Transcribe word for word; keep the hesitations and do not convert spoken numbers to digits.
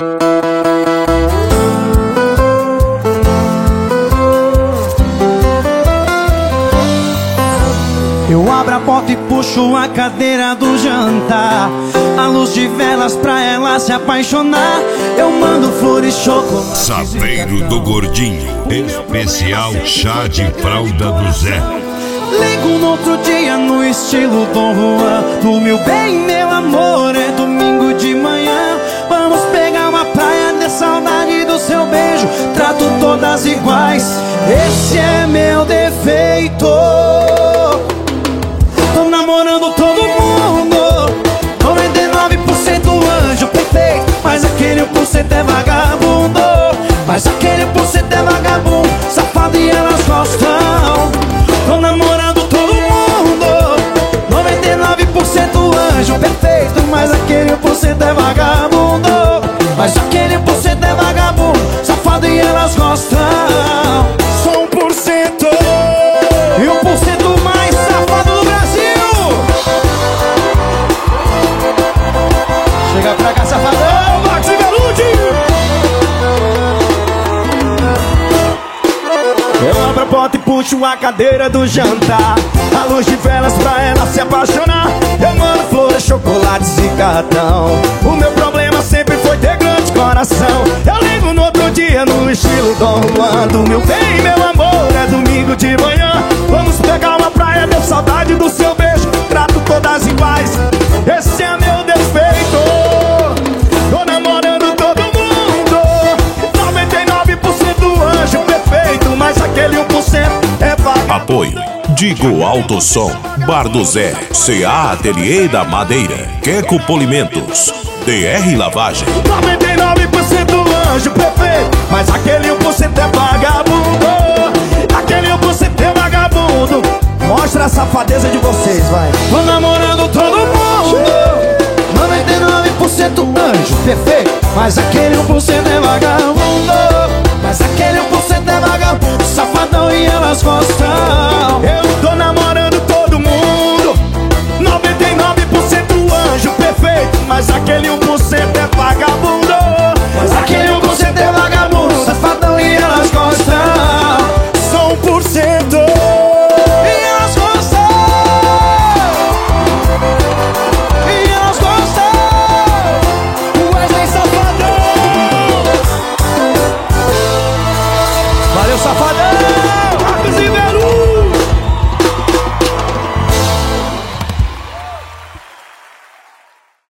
Eu abro a porta e puxo a cadeira do jantar, a luz de velas pra ela se apaixonar. Eu mando flores, chocolate. Sapeiro do Gordinho, especial chá de fralda do Zé. Ligo no outro dia no estilo Dom Juan. Do meu bem, meu amor, é domingo de manhã. Vamos pegar uma praia, de saudade do seu beijo. Trato todas iguais, esse é meu defeito. Tô namorando todo mundo, noventa e nove por cento anjo perfeito, mas aquele um por cento é vagabundo. Mas aquele um por cento é vagabundo, safado e elas gostam. Tô namorando todo mundo, noventa e nove por cento anjo perfeito, mas aquele um por cento é vagabundo. Mas aquele um por cento é vagabundo, safado e elas gostam. Sou um por cento e um por cento mais safado do Brasil. Chega pra cá, safadão, Max e Velude. Eu abro a porta e puxo a cadeira do jantar, a luz de velas pra ela se apaixonar. Eu mando flores, chocolates e cartão. O meu problema sempre foi ter grande coração. Eu ligo no outro dia no estilo Dom Juan. Do meu bem, meu amor, é domingo de manhã. Vamos pegar uma praia, deu saudade do seu beijo. Trato todas iguais, esse é meu defeito. Tô namorando todo mundo, noventa e nove por cento anjo perfeito, mas aquele um por cento é vagabundo. Apoio Digo Alto Som, Bar do Zé, C A Ateliê da Madeira, Queco Polimentos, D R Lavagem. noventa e nove por cento anjo perfeito, mas aquele um por cento é vagabundo. Aquele um por cento é vagabundo. Mostra a safadeza de vocês, vai. Tô namorando todo mundo, noventa e nove por cento anjo perfeito, mas aquele um por cento é vagabundo. Mas aquele um por cento é vagabundo, safadão e elas gostam. Eu tô namorando todo mundo, noventa e nove por cento anjo perfeito, mas aquele um por cento